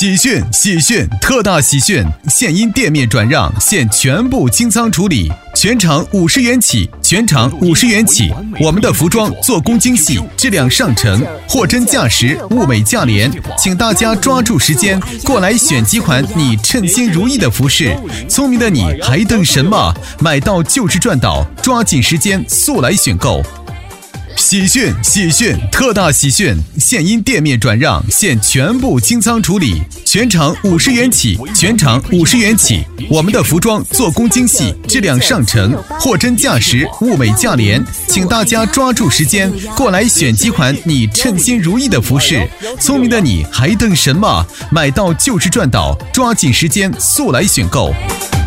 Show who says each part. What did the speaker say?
Speaker 1: 喜讯！特大喜讯！现因店面转让，现全部清仓处理，全场50元起，我们的服装做工精细，质量上乘，货真价实，物美价廉，请大家抓住时间过来选几款你称心如意的服饰。聪明的你还等什么？买到就是赚到，抓紧时间速来选购。喜讯！特大喜讯！现因店面转让，现全部清仓处理，全场50元起，我们的服装做工精细，质量上乘，货真价实，物美价廉，请大家抓住时间过来选几款你称心如意的服饰。聪明的你还等什么？买到就是赚到，抓紧时间速来选购。